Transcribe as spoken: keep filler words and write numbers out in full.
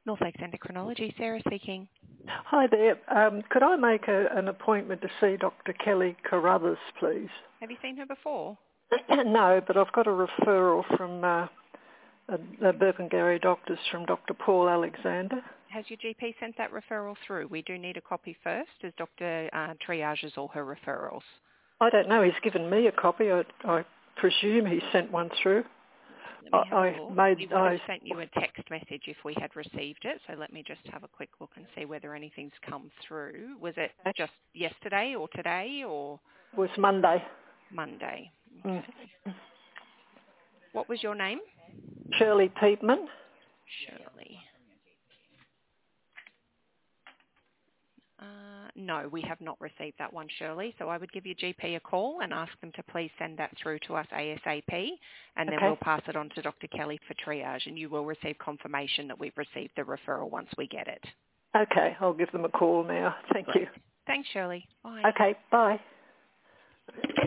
North Lakes Endocrinology, Sarah speaking. Hi there. Um, could I make a, an appointment to see Doctor Kelly Carruthers, please? Have you seen her before? No, but I've got a referral from uh, the Burpengary doctors from Doctor Paul Alexander. Has your G P sent that referral through? We do need a copy first, as Doctor Uh, triages all her referrals. I don't know. He's given me a copy. I, I presume he sent one through. Let me have I, a I look. made. We would have I sent you a text message if we had received it, so let me just have a quick look and see whether anything's come through. Was it just yesterday or today or it was Monday. Monday? Mm. Okay. What was your name? Shirley Peatman. Shirley. Uh, no, we have not received that one, Shirley. So I would give your G P a call and ask them to please send that through to us ASAP, and then Okay. we'll pass it on to Doctor Kelly for triage, and you will receive confirmation that we've received the referral once we get it. Okay, I'll give them a call now. Thank Great. you. Thanks, Shirley. Bye. Okay, bye.